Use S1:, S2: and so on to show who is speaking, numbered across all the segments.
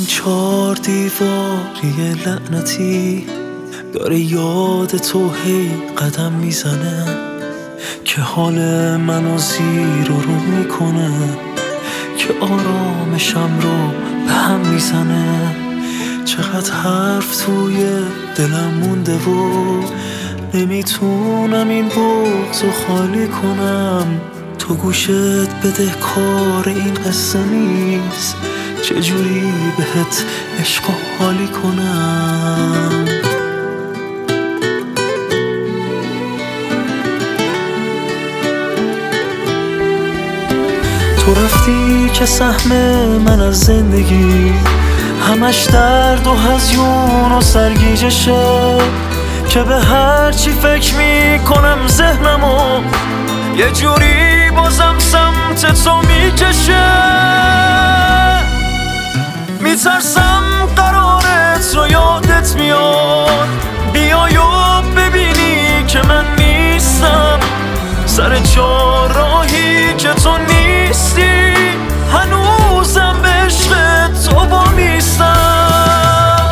S1: این 4 دیواری لعنتی داره یاد تو هی قدم میزنه که حال منو زیر و رو میکنه، که آرامشم رو به هم میزنه. چقدر حرف توی دلم مونده و نمیتونم این بغض رو خالی کنم. تو گوشت بده کار این قصه نیست، چجوری بهت عشق و حالی کنم. تو رفتی که سهم من از زندگی همش درد و هزیون و سرگیجشه، که به هر چی فکر میکنم ذهنمو یه جوری بازم سمت تو میکشه. میترسم قرارت رو یادت میاد بیای و ببینی که من نیستم، سر چهارراهی که تو نیستی هنوزم به عشق تو با میستم.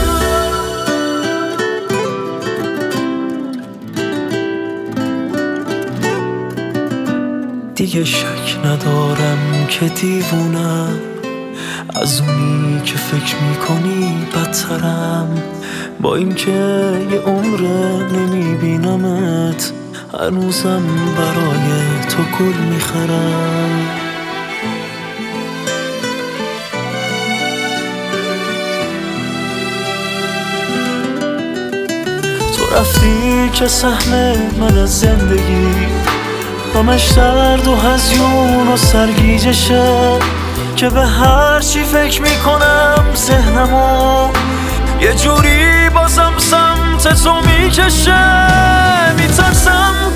S1: دیگه شک ندارم که دیوونم، از اونی که فکر میکنی بدترم. با این که یه عمره نمیبینمت هنوزم برای تو گل میخرم. تو رفتی که سهم من از زندگی همش درد و هزیون و سرگیجشه، که به هر چی فکر میکنم ذهنمو یه جوری بازم سمت تو میکشه. میترسم